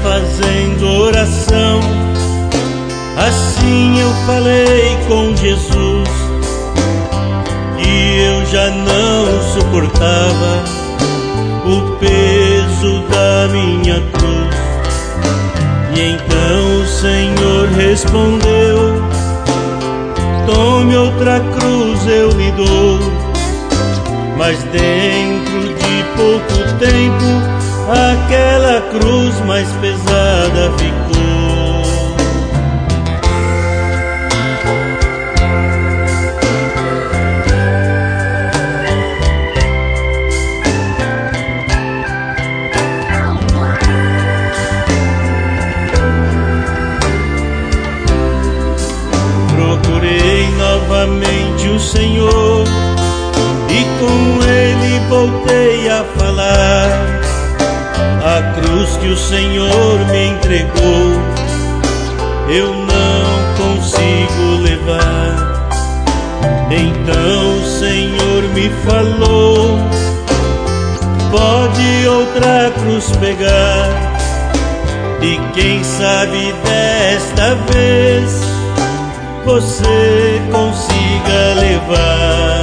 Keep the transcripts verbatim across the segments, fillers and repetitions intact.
fazendo oração, assim eu falei com Jesus, que eu já não suportava o peso da minha cruz. E então o Senhor respondeu: tome outra cruz, eu lhe dou. Mas dentro de pouco tempo, aquela cruz mais pesada ficou. Procurei novamente o Senhor e com Ele voltei a falar. A cruz que o Senhor me entregou, eu não consigo levar. Então o Senhor me falou: pode outra cruz pegar, e quem sabe desta vez você consiga levar.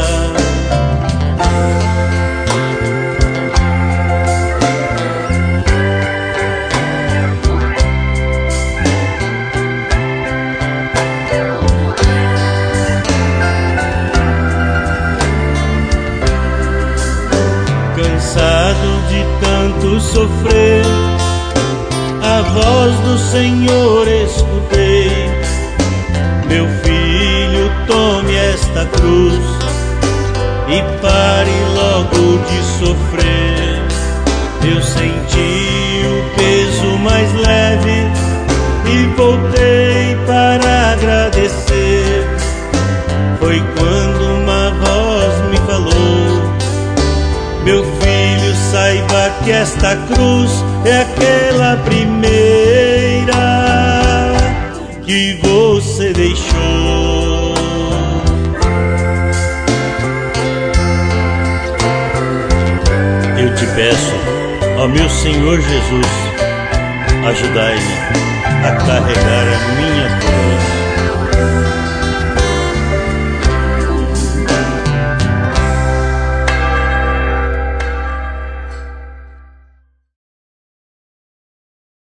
Cansado de tanto sofrer, a voz do Senhor escutei: meu filho, tome esta cruz e pare logo de sofrer. Eu senti o peso mais leve e voltei para agradecer. Foi quando uma voz me falou: meu filho, saiba que esta cruz é aquela primeira que você deixou. Eu te peço, ó meu Senhor Jesus, ajudai-me a carregar a minha cruz.